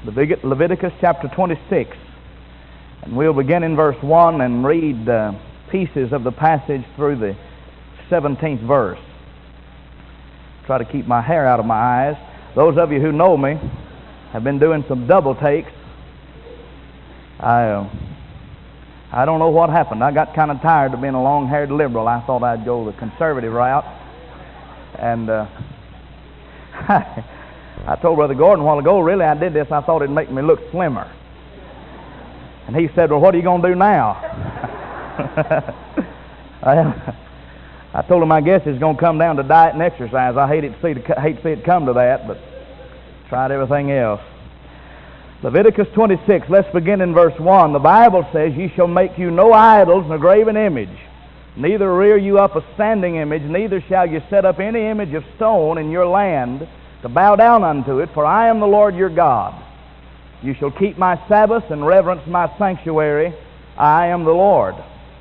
Leviticus chapter 26. And we'll begin in verse 1 and read pieces of the passage through the 17th verse. Try to keep my hair out of my eyes. Those of you who know me have been doing some double takes. I don't know what happened. I got kind of tired of being a long-haired liberal. I thought I'd go the conservative route. And I told Brother Gordon a while ago, really, I did this, I thought it'd make me look slimmer. And he said, well, what are you going to do now? I told him, I guess it's going to come down to diet and exercise. I hate to see it come to that, but tried everything else. Leviticus 26, let's begin in verse 1. The Bible says, "Ye shall make you no idols nor graven image, neither rear you up a standing image, neither shall you set up any image of stone in your land to bow down unto it, for I am the Lord your God. You shall keep my Sabbaths and reverence my sanctuary. I am the Lord.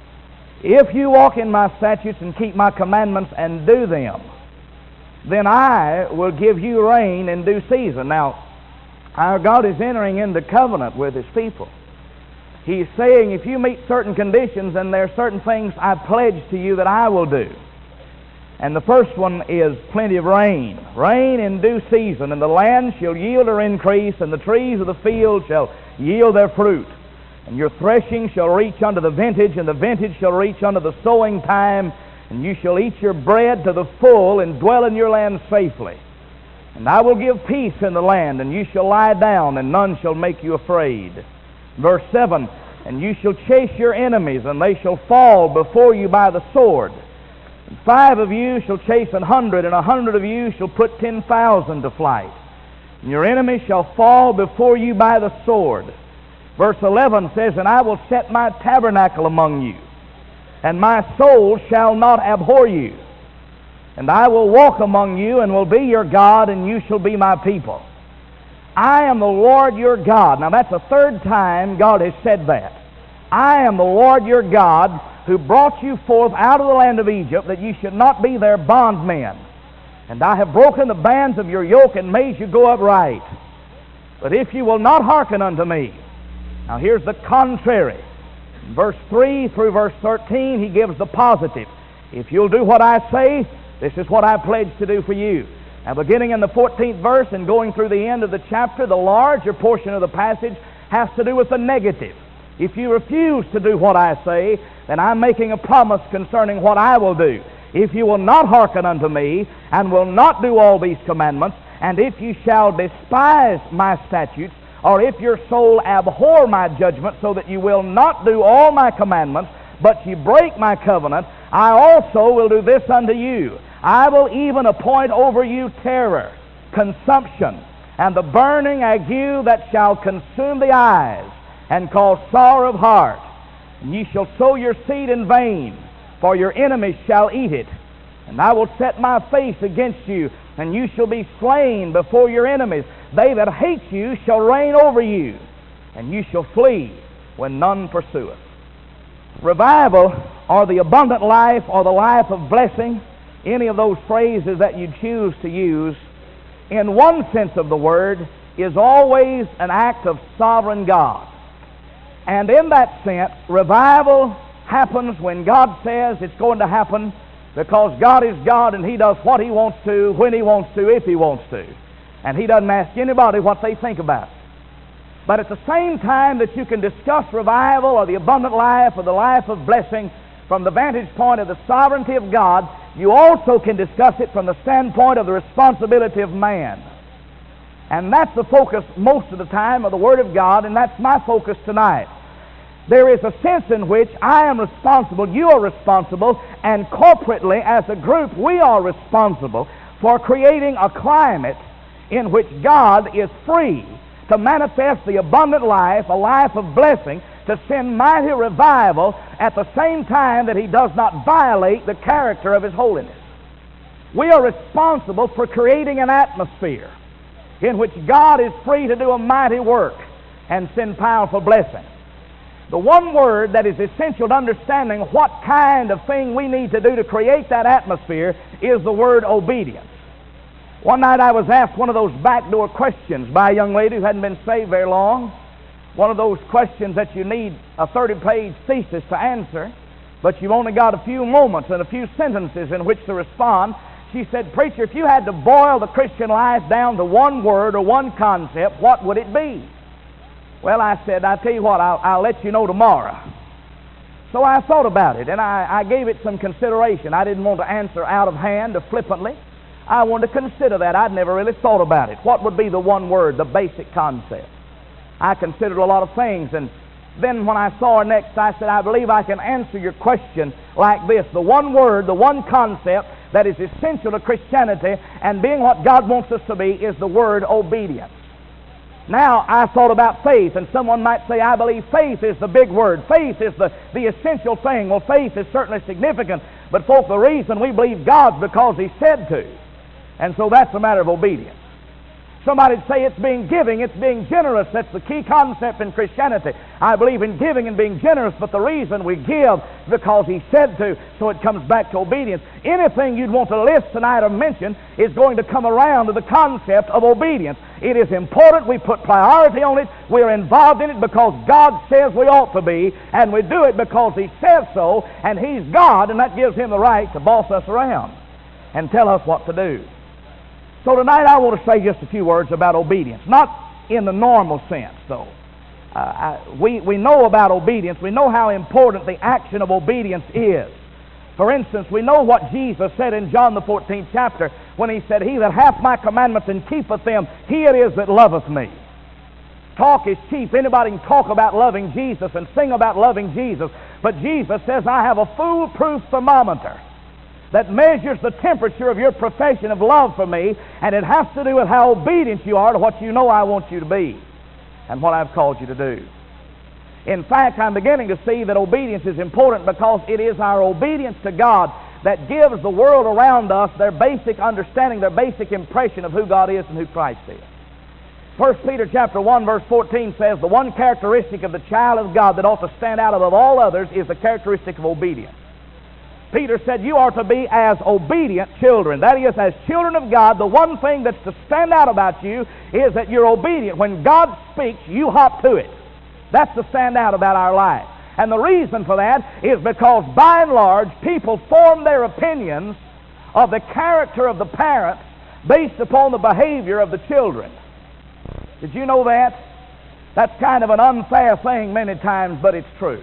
If you walk in my statutes and keep my commandments and do them, then I will give you rain in due season." Now, our God is entering into covenant with His people. He's saying, if you meet certain conditions, then there are certain things I pledge to you that I will do. And the first one is plenty of rain. Rain in due season, and the land shall yield her increase, and the trees of the field shall yield their fruit. And your threshing shall reach unto the vintage, and the vintage shall reach unto the sowing time, and you shall eat your bread to the full, and dwell in your land safely. And I will give peace in the land, and you shall lie down, and none shall make you afraid. Verse 7, "And you shall chase your enemies, and they shall fall before you by the sword. And 5 of you shall chase 100, and 100 of you shall put 10,000 to flight. And your enemies shall fall before you by the sword." Verse 11 says, "And I will set my tabernacle among you, and my soul shall not abhor you. And I will walk among you, and will be your God, and you shall be my people. I am the Lord your God." Now that's the third time God has said that. "I am the Lord your God, who brought you forth out of the land of Egypt, that you should not be their bondmen. And I have broken the bands of your yoke, and made you go upright. But if you will not hearken unto me," now here's the contrary. In verse 3 through verse 13, he gives the positive. "If you'll do what I say, this is what I pledge to do for you." Now, beginning in the 14th verse and going through the end of the chapter, the larger portion of the passage has to do with the negative. If you refuse to do what I say, then I'm making a promise concerning what I will do. "If you will not hearken unto me, and will not do all these commandments, and if you shall despise my statutes, or if your soul abhor my judgment, so that you will not do all my commandments, but you break my covenant, I also will do this unto you. I will even appoint over you terror, consumption, and the burning ague that shall consume the eyes, and cause sorrow of heart. And ye shall sow your seed in vain, for your enemies shall eat it. And I will set my face against you, and you shall be slain before your enemies. They that hate you shall reign over you, and you shall flee when none pursueth." Revival, or the abundant life, or the life of blessing, any of those phrases that you choose to use, in one sense of the word, is always an act of sovereign God. And in that sense, revival happens when God says it's going to happen, because God is God and He does what He wants to, when He wants to, if He wants to. And He doesn't ask anybody what they think about it. But at the same time that you can discuss revival or the abundant life or the life of blessing from the vantage point of the sovereignty of God, you also can discuss it from the standpoint of the responsibility of man. And that's the focus most of the time of the Word of God, and that's my focus tonight. There is a sense in which I am responsible, you are responsible, and corporately as a group we are responsible for creating a climate in which God is free to manifest the abundant life, a life of blessing, to send mighty revival at the same time that He does not violate the character of His holiness. We are responsible for creating an atmosphere in which God is free to do a mighty work and send powerful blessing. The one word that is essential to understanding what kind of thing we need to do to create that atmosphere is the word obedience. One night I was asked one of those backdoor questions by a young lady who hadn't been saved very long. One of those questions that you need a 30-page thesis to answer, but you've only got a few moments and a few sentences in which to respond. She said, "Preacher, if you had to boil the Christian life down to one word or one concept, what would it be?" Well, I said, "I'll tell you what, I'll let you know tomorrow." So I thought about it, and I gave it some consideration. I didn't want to answer out of hand or flippantly. I wanted to consider that. I'd never really thought about it. What would be the one word, the basic concept? I considered a lot of things, and then when I saw her next, I said, "I believe I can answer your question like this. The one word, the one concept that is essential to Christianity and being what God wants us to be is the word obedience." Now, I thought about faith, and someone might say, "I believe faith is the big word. Faith is the essential thing." Well, faith is certainly significant, but folks, the reason we believe God's because He said to. And so that's a matter of obedience. Somebody'd say it's being giving, it's being generous. That's the key concept in Christianity. I believe in giving and being generous, but the reason we give is because He said to, so it comes back to obedience. Anything you'd want to list tonight or mention is going to come around to the concept of obedience. It is important. We put priority on it. We're involved in it because God says we ought to be, and we do it because He says so, and He's God, and that gives Him the right to boss us around and tell us what to do. So tonight I want to say just a few words about obedience. Not in the normal sense, though. We know about obedience. We know how important the action of obedience is. For instance, we know what Jesus said in John the 14th chapter when He said, "He that hath my commandments and keepeth them, he it is that loveth me." Talk is cheap. Anybody can talk about loving Jesus and sing about loving Jesus. But Jesus says, "I have a foolproof thermometer that measures the temperature of your profession of love for me, and it has to do with how obedient you are to what you know I want you to be and what I've called you to do." In fact, I'm beginning to see that obedience is important because it is our obedience to God that gives the world around us their basic understanding, their basic impression of who God is and who Christ is. 1 Peter chapter 1 verse 14 says, "The one characteristic of the child of God that ought to stand out above all others is the characteristic of obedience." Peter said, "You are to be as obedient children." That is, as children of God, the one thing that's to stand out about you is that you're obedient. When God speaks, you hop to it. That's to stand out about our life. And the reason for that is because, by and large, people form their opinions of the character of the parents based upon the behavior of the children. Did you know that? That's kind of an unfair thing many times, but it's true.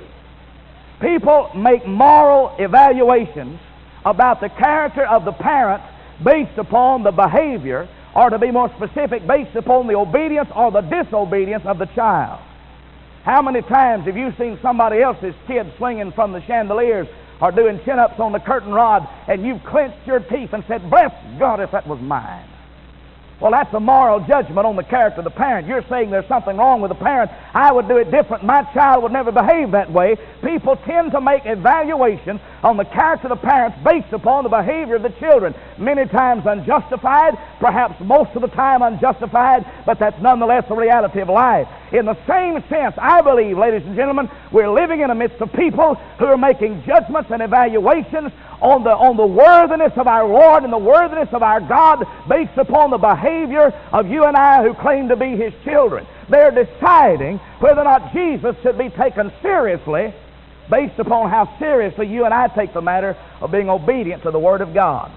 People make moral evaluations about the character of the parent based upon the behavior, or to be more specific, based upon the obedience or the disobedience of the child. How many times have you seen somebody else's kid swinging from the chandeliers or doing chin-ups on the curtain rod, and you've clenched your teeth and said, "Bless God if that was mine"? Well, that's a moral judgment on the character of the parent. You're saying there's something wrong with the parent. I would do it different. My child would never behave that way. People tend to make evaluations on the character of the parents based upon the behavior of the children. Many times unjustified, perhaps most of the time unjustified, but that's nonetheless the reality of life. In the same sense, I believe, ladies and gentlemen, we're living in the midst of people who are making judgments and evaluations on the worthiness of our Lord and the worthiness of our God based upon the behavior of you and I who claim to be His children. They're deciding whether or not Jesus should be taken seriously based upon how seriously you and I take the matter of being obedient to the Word of God.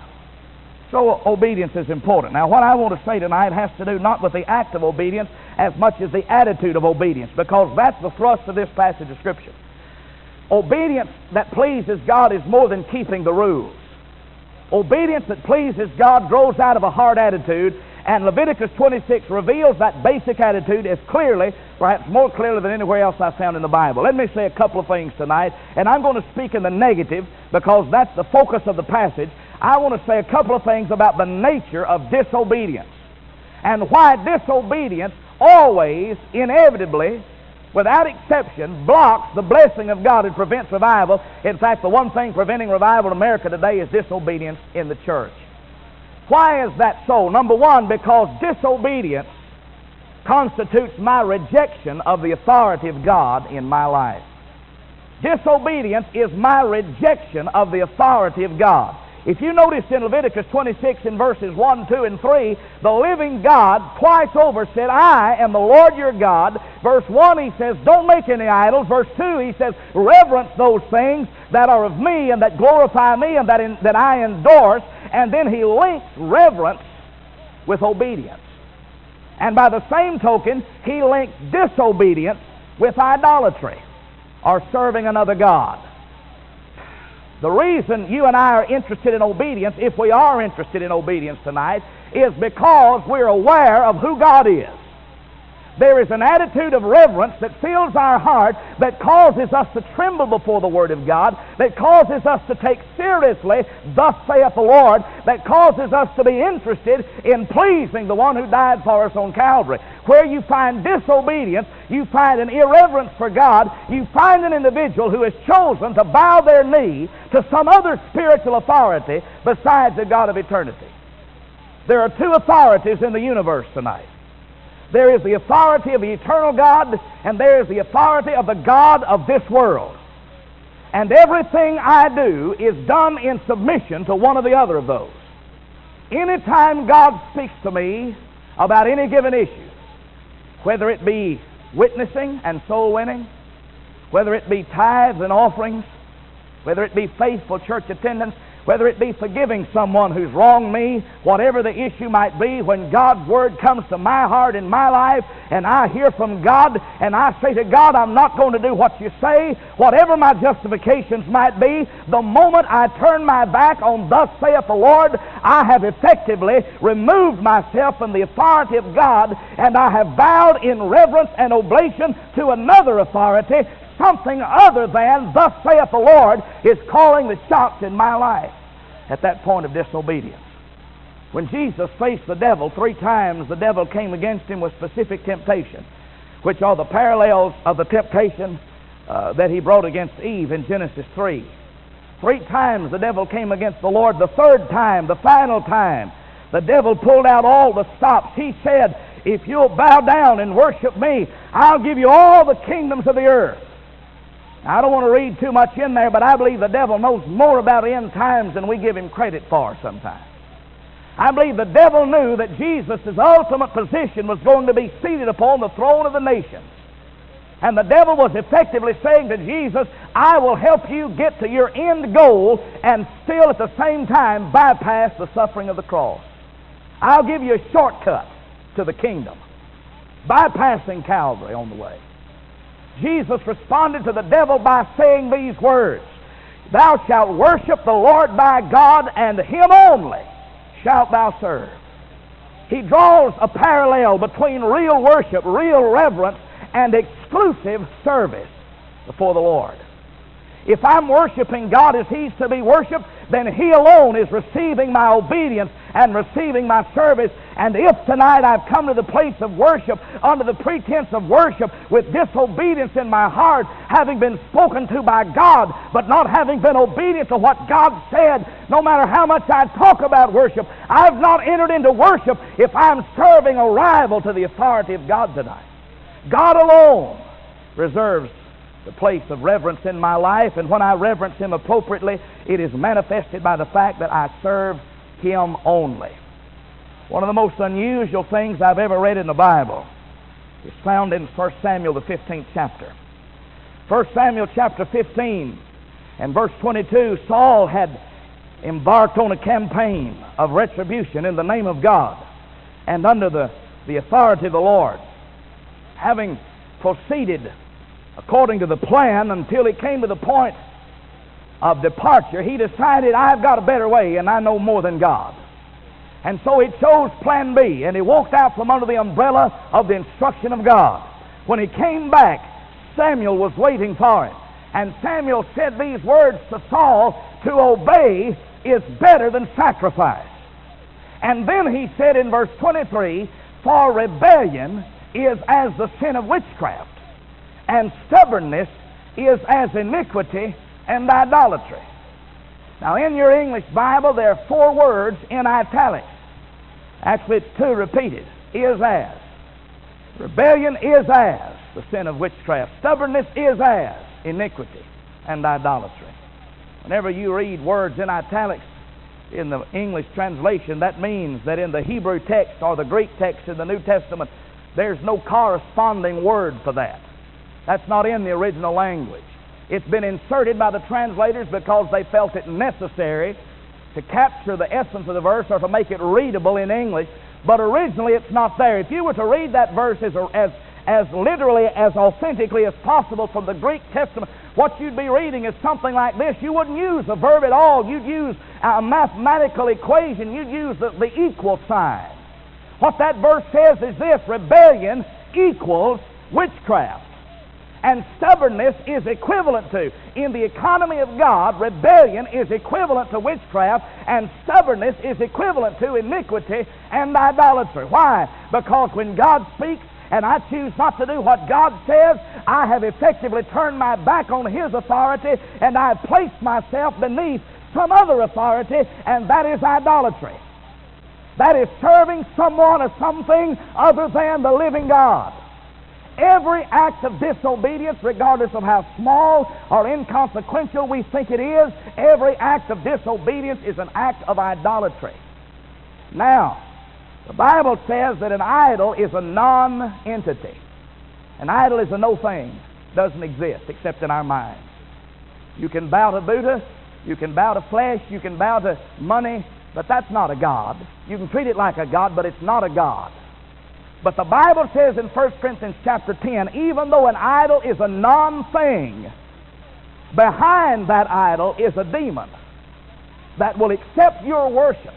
So obedience is important. Now, what I want to say tonight has to do not with the act of obedience as much as the attitude of obedience, because that's the thrust of this passage of Scripture. Obedience that pleases God is more than keeping the rules. Obedience that pleases God grows out of a heart attitude, and Leviticus 26 reveals that basic attitude as clearly, perhaps more clearly than anywhere else I found in the Bible. Let me say a couple of things tonight, and I'm going to speak in the negative because that's the focus of the passage. I want to say a couple of things about the nature of disobedience and why disobedience always, inevitably, without exception, blocks the blessing of God and prevents revival. In fact, the one thing preventing revival in America today is disobedience in the church. Why is that so? Number one, because disobedience constitutes my rejection of the authority of God in my life. Disobedience is my rejection of the authority of God. If you notice in Leviticus 26 in verses 1, 2, and 3, the living God twice over said, I am the Lord your God. Verse 1 he says, don't make any idols. Verse 2 he says, reverence those things that are of me and that glorify me and that I endorse. And then he links reverence with obedience. And by the same token, he links disobedience with idolatry, or serving another god. The reason you and I are interested in obedience, if we are interested in obedience tonight, is because we're aware of who God is. There is an attitude of reverence that fills our heart, that causes us to tremble before the Word of God, that causes us to take seriously, thus saith the Lord, that causes us to be interested in pleasing the one who died for us on Calvary. Where you find disobedience, you find an irreverence for God, you find an individual who has chosen to bow their knee to some other spiritual authority besides the God of eternity. There are two authorities in the universe tonight. There is the authority of the eternal God, and there is the authority of the God of this world. And everything I do is done in submission to one or the other of those. Anytime God speaks to me about any given issue, whether it be witnessing and soul winning, whether it be tithes and offerings, whether it be faithful church attendance, whether it be forgiving someone who's wronged me, whatever the issue might be, when God's Word comes to my heart and my life, and I hear from God, and I say to God, I'm not going to do what you say, whatever my justifications might be, the moment I turn my back on thus saith the Lord, I have effectively removed myself from the authority of God, and I have bowed in reverence and oblation to another authority. Something other than thus saith the Lord is calling the shots in my life at that point of disobedience. When Jesus faced the devil 3 times, the devil came against him with specific temptation, which are the parallels of the temptation that he brought against Eve in Genesis 3. 3 times the devil came against the Lord. The 3rd time, the final time, the devil pulled out all the stops. He said, if you'll bow down and worship me, I'll give you all the kingdoms of the earth. Now, I don't want to read too much in there, but I believe the devil knows more about end times than we give him credit for sometimes. I believe the devil knew that Jesus' ultimate position was going to be seated upon the throne of the nations. And the devil was effectively saying to Jesus, I will help you get to your end goal and still at the same time bypass the suffering of the cross. I'll give you a shortcut to the kingdom, bypassing Calvary on the way. Jesus responded to the devil by saying these words, thou shalt worship the Lord thy God, and him only shalt thou serve. He draws a parallel between real worship, real reverence, and exclusive service before the Lord. If I'm worshiping God as He's to be worshiped, then He alone is receiving my obedience and receiving my service. And if tonight I've come to the place of worship under the pretense of worship with disobedience in my heart, having been spoken to by God, but not having been obedient to what God said, no matter how much I talk about worship, I've not entered into worship if I'm serving a rival to the authority of God tonight. God alone reserves the place of reverence in my life, and when I reverence Him appropriately, it is manifested by the fact that I serve Him only. One of the most unusual things I've ever read in the Bible is found in 1 Samuel, the 15th chapter. 1 Samuel chapter 15 and verse 22, Saul had embarked on a campaign of retribution in the name of God and under the authority of the Lord. Having proceeded according to the plan until he came to the point of departure, he decided, I've got a better way and I know more than God. And so he chose plan B, and he walked out from under the umbrella of the instruction of God. When he came back, Samuel was waiting for him. And Samuel said these words to Saul, to obey is better than sacrifice. And then he said in verse 23, for rebellion is as the sin of witchcraft, and stubbornness is as iniquity and idolatry. Now, in your English Bible, there are 4 words in italics. Actually, it's 2 repeated. Is as. Rebellion is as the sin of witchcraft. Stubbornness is as iniquity and idolatry. Whenever you read words in italics, in the English translation, that means that in the Hebrew text or the Greek text in the New Testament, there's no corresponding word for that. That's not in the original language. It's been inserted by the translators because they felt it necessary to capture the essence of the verse or to make it readable in English, but originally it's not there. If you were to read that verse as literally, as authentically as possible from the Greek Testament, what you'd be reading is something like this. You wouldn't use a verb at all. You'd use a mathematical equation. You'd use the equal sign. What that verse says is this: rebellion equals witchcraft. And stubbornness is equivalent to, in the economy of God, rebellion is equivalent to witchcraft, and stubbornness is equivalent to iniquity and idolatry. Why? Because when God speaks and I choose not to do what God says, I have effectively turned my back on His authority, and I have placed myself beneath some other authority, and that is idolatry. That is serving someone or something other than the living God. Every act of disobedience, regardless of how small or inconsequential we think it is, every act of disobedience is an act of idolatry. Now, the Bible says that an idol is a non-entity. An idol is a no thing, doesn't exist except in our minds. You can bow to Buddha, you can bow to flesh, you can bow to money, but that's not a God. You can treat it like a God, but it's not a God. But the Bible says in 1 Corinthians chapter 10, even though an idol is a non-thing, behind that idol is a demon that will accept your worship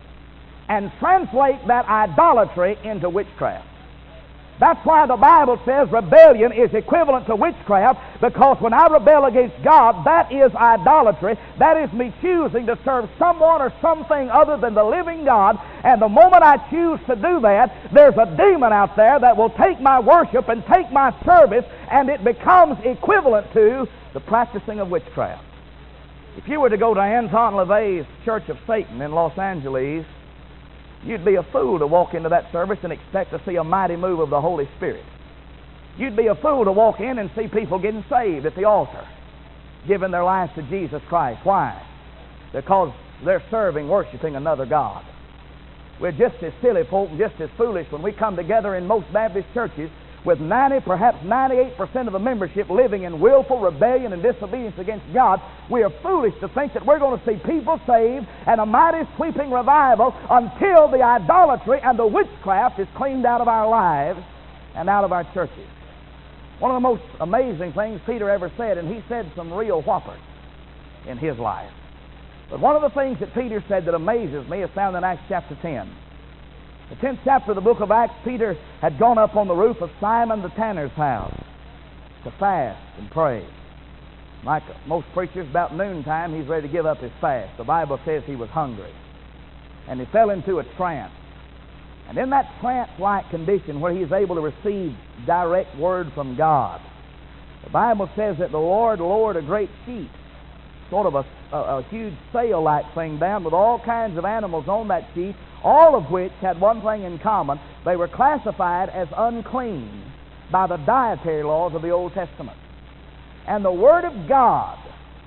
and translate that idolatry into witchcraft. That's why the Bible says rebellion is equivalent to witchcraft, because when I rebel against God, that is idolatry. That is me choosing to serve someone or something other than the living God. And the moment I choose to do that, there's a demon out there that will take my worship and take my service, and it becomes equivalent to the practicing of witchcraft. If you were to go to Anton LaVey's Church of Satan in Los Angeles, you'd be a fool to walk into that service and expect to see a mighty move of the Holy Spirit. You'd be a fool to walk in and see people getting saved at the altar, giving their lives to Jesus Christ. Why? Because they're serving, worshiping another God. We're just as silly folk and just as foolish when we come together in most Baptist churches with 90, perhaps 98% of the membership living in willful rebellion and disobedience against God. We are foolish to think that we're going to see people saved and a mighty sweeping revival until the idolatry and the witchcraft is cleaned out of our lives and out of our churches. One of the most amazing things Peter ever said, and he said some real whoppers in his life. But one of the things that Peter said that amazes me is found in Acts chapter 10. The 10th chapter of the book of Acts, Peter had gone up on the roof of Simon the tanner's house to fast and pray. Like most preachers, about noontime, he's ready to give up his fast. The Bible says he was hungry. And he fell into a trance. And in that trance-like condition where he's able to receive direct word from God, the Bible says that the Lord lowered a great sheet, sort of a huge sail-like thing down with all kinds of animals on that sheet, all of which had one thing in common. They were classified as unclean by the dietary laws of the Old Testament. And the Word of God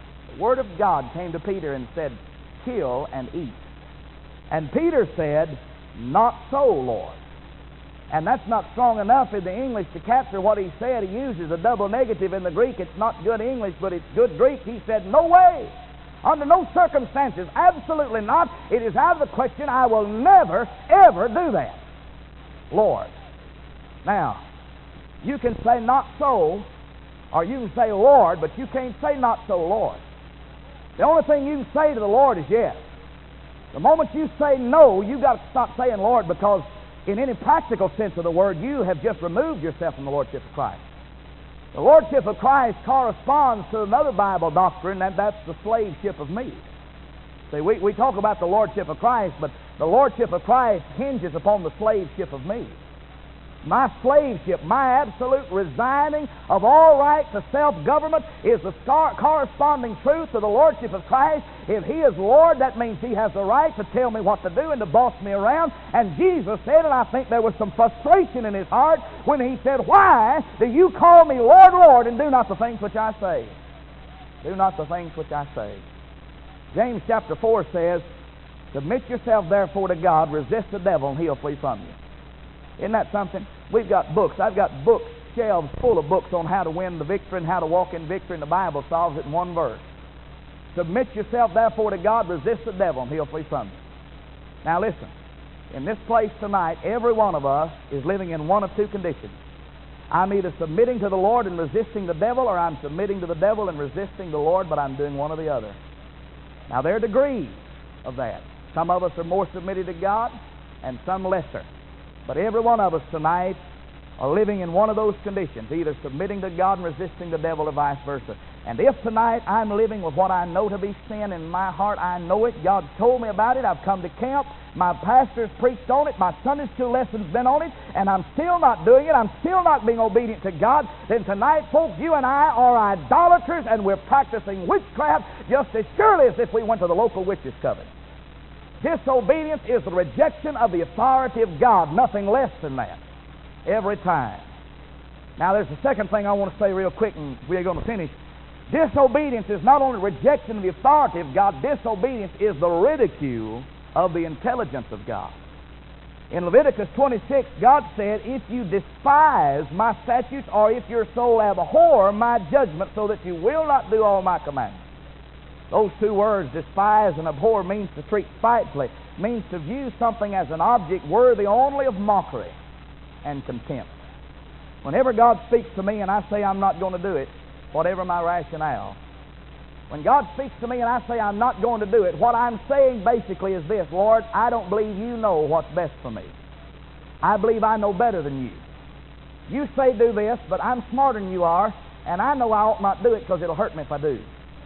came to Peter and said, kill and eat. And Peter said, not so, Lord. And that's not strong enough in the English to capture what he said. He uses a double negative in the Greek. It's not good English, but it's good Greek. He said, no way. Under no circumstances, absolutely not. It is out of the question. I will never, ever do that, Lord. Now, you can say not so, or you can say Lord, but you can't say not so, Lord. The only thing you can say to the Lord is yes. The moment you say no, you've got to stop saying Lord, because in any practical sense of the word, you have just removed yourself from the Lordship of Christ. The Lordship of Christ corresponds to another Bible doctrine, and that's the slaveship of me. See, we talk about the Lordship of Christ, but the Lordship of Christ hinges upon the slaveship of me. My slaveship, my absolute resigning of all right to self-government is the corresponding truth to the Lordship of Christ. If He is Lord, that means He has the right to tell me what to do and to boss me around. And Jesus said, and I think there was some frustration in His heart when He said, why do you call me Lord, Lord, and do not the things which I say? Do not the things which I say. James chapter 4 says, Submit yourself therefore to God, resist the devil, and he'll flee from you. Isn't that something? We've got books. I've got books, shelves full of books on how to win the victory and how to walk in victory, and the Bible solves it in one verse. Submit yourself therefore to God, resist the devil, and he'll flee from you. Now listen, in this place tonight, every one of us is living in one of two conditions. I'm either submitting to the Lord and resisting the devil, or I'm submitting to the devil and resisting the Lord, but I'm doing one or the other. Now there are degrees of that. Some of us are more submitted to God and some lesser. But every one of us tonight are living in one of those conditions, either submitting to God and resisting the devil, or vice versa. And if tonight I'm living with what I know to be sin in my heart, I know it, God told me about it, I've come to camp, my pastor's preached on it, my Sunday school lesson's been on it, and I'm still not doing it, I'm still not being obedient to God, then tonight, folks, you and I are idolaters, and we're practicing witchcraft just as surely as if we went to the local witches' coven. Disobedience is the rejection of the authority of God, nothing less than that, every time. Now there's the second thing I want to say real quick, and we're going to finish. Disobedience is not only rejection of the authority of God, disobedience is the ridicule of the intelligence of God. In Leviticus 26, God said, if you despise my statutes, or if your soul abhor my judgment, so that you will not do all my commandments. Those two words, despise and abhor, means to treat spitefully, means to view something as an object worthy only of mockery and contempt. Whenever God speaks to me and I say I'm not going to do it, whatever my rationale, when God speaks to me and I say I'm not going to do it, what I'm saying basically is this: Lord, I don't believe you know what's best for me. I believe I know better than you. You say do this, but I'm smarter than you are, and I know I ought not do it because it'll hurt me if I do.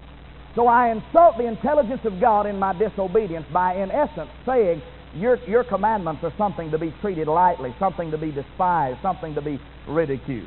So I insult the intelligence of God in my disobedience by, in essence, saying your commandments are something to be treated lightly, something to be despised, something to be ridiculed.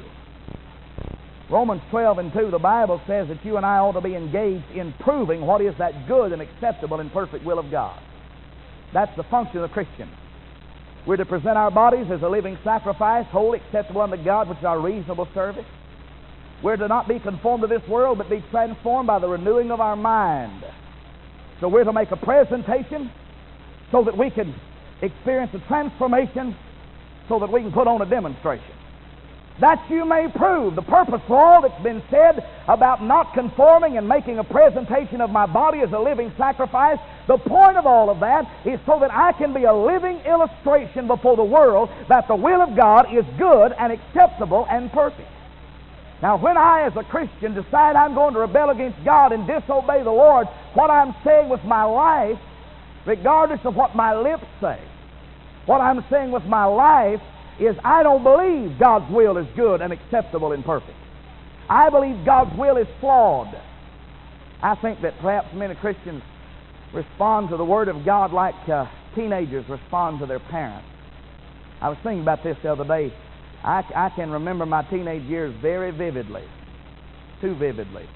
Romans 12:2, the Bible says that you and I ought to be engaged in proving what is that good and acceptable and perfect will of God. That's the function of the Christian. We're to present our bodies as a living sacrifice, holy, acceptable unto God, which is our reasonable service. We're to not be conformed to this world, but be transformed by the renewing of our mind. So we're to make a presentation so that we can experience a transformation, so that we can put on a demonstration. That you may prove the purpose for all that's been said about not conforming and making a presentation of my body as a living sacrifice. The point of all of that is so that I can be a living illustration before the world that the will of God is good and acceptable and perfect. Now, when I, as a Christian, decide I'm going to rebel against God and disobey the Lord, what I'm saying with my life, regardless of what my lips say, what I'm saying with my life is I don't believe God's will is good and acceptable and perfect. I believe God's will is flawed. I think that perhaps many Christians respond to the Word of God like teenagers respond to their parents. I was thinking about this the other day. I can remember my teenage years very vividly, too vividly.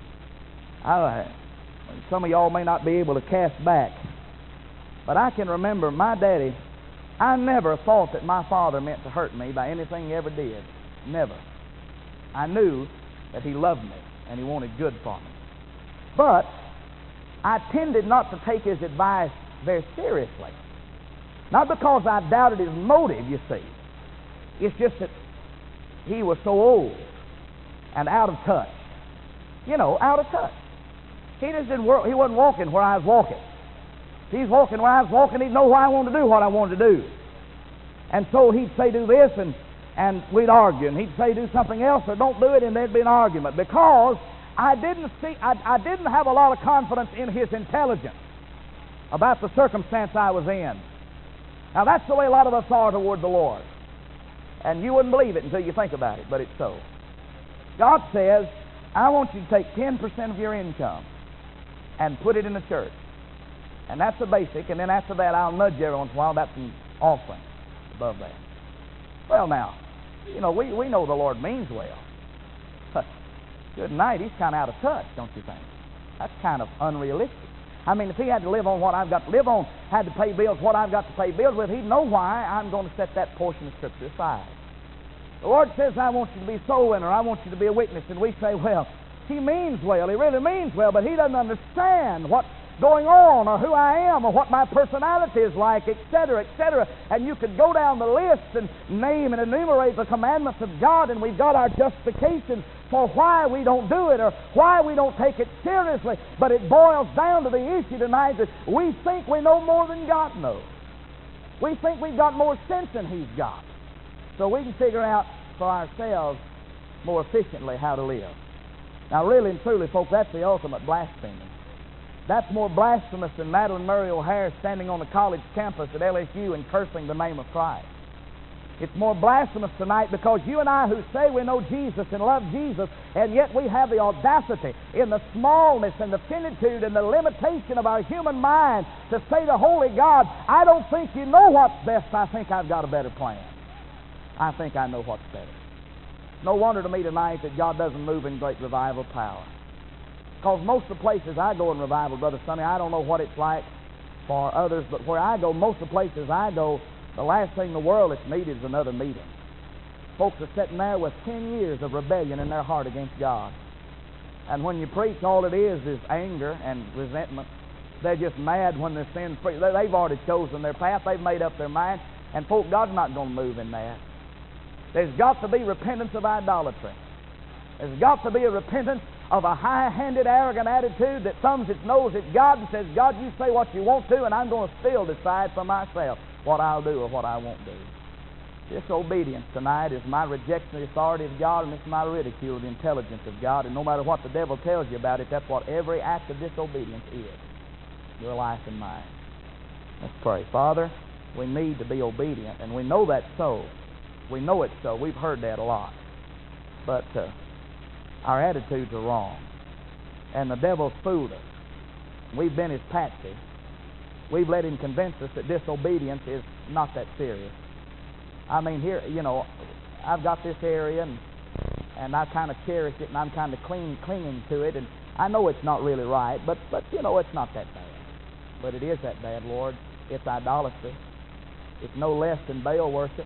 Some of y'all may not be able to cast back, but I can remember my daddy. I never thought that my father meant to hurt me by anything he ever did. Never. I knew that he loved me and he wanted good for me. But I tended not to take his advice very seriously. Not because I doubted his motive, you see. It's just that he was so old and out of touch. You know, out of touch. He just didn't work. He wasn't walking where I was walking. If he's walking where I was walking, he'd know where I wanted to do what I wanted to do. And so he'd say do this, and we'd argue. And he'd say do something else, or don't do it, and there'd be an argument. Because I didn't have a lot of confidence in his intelligence about the circumstance I was in. Now that's the way a lot of us are toward the Lord. And you wouldn't believe it until you think about it, but it's so. God says, I want you to take 10% of your income and put it in the church. And that's the basic, and then after that I'll nudge every once in a while. That's an offering above that. Well now, you know, we know the Lord means well. Good night, he's kind of out of touch, don't you think? That's kind of unrealistic. I mean, if he had to live on what I've got to live on, had to pay bills what I've got to pay bills with, he'd know why I'm going to set that portion of Scripture aside. The Lord says, I want you to be a soul winner, I want you to be a witness. And we say, well, he means well, he really means well, but he doesn't understand what going on, or who I am, or what my personality is like, etc., etc. And you could go down the list and name and enumerate the commandments of God, and we've got our justification for why we don't do it or why we don't take it seriously. But it boils down to the issue tonight that we think we know more than God knows. We think we've got more sense than He's got. So we can figure out for ourselves more efficiently how to live. Now, really and truly, folks, that's the ultimate blasphemy. That's more blasphemous than Madeline Murray O'Hare standing on the college campus at LSU and cursing the name of Christ. It's more blasphemous tonight because you and I who say we know Jesus and love Jesus, and yet we have the audacity in the smallness and the finitude and the limitation of our human mind to say to Holy God, I don't think you know what's best, I think I've got a better plan. I think I know what's better. No wonder to me tonight that God doesn't move in great revival power. Because most of the places I go in revival, Brother Sonny, I don't know what it's like for others, but where I go, most of the places I go, the last thing in the world that's needed is another meeting. Folks are sitting there with 10 years of rebellion in their heart against God. And when you preach, all it is anger and resentment. They're just mad when they're sin free. They've already chosen their path. They've made up their mind. And folks, God's not going to move in that. There's got to be repentance of idolatry. There's got to be a repentance of a high-handed, arrogant attitude that thumbs its nose at God and says, God, you say what you want to, and I'm going to still decide for myself what I'll do or what I won't do. Disobedience tonight is my rejection of the authority of God, and it's my ridicule of the intelligence of God. And no matter what the devil tells you about it, that's what every act of disobedience is. Your life and mine. Let's pray. Father, we need to be obedient, and we know that's so. We know it's so. We've heard that a lot. But our attitudes are wrong. And the devil's fooled us. We've been his patsy. We've let him convince us that disobedience is not that serious. I mean, here, I've got this area, and I kind of cherish it, and I'm kind of clinging to it, and I know it's not really right, but it's not that bad. But it is that bad, Lord. It's idolatry. It's no less than Baal worship,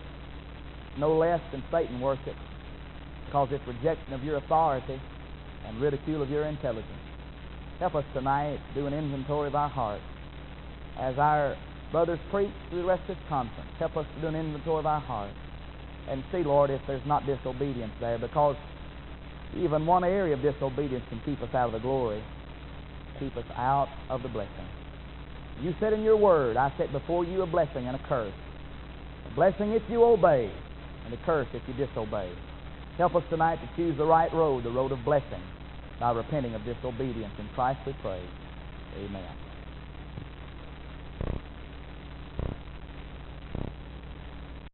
no less than Satan worship, because it's rejection of your authority and ridicule of your intelligence. Help us tonight to do an inventory of our hearts. As our brothers preach through the rest of this conference, help us to do an inventory of our hearts and see, Lord, if there's not disobedience there, because even one area of disobedience can keep us out of the glory, keep us out of the blessing. You said in your word, I set before you a blessing and a curse. A blessing if you obey, and a curse if you disobey. Help us tonight to choose the right road, the road of blessing, by repenting of disobedience. In Christ we pray. Amen.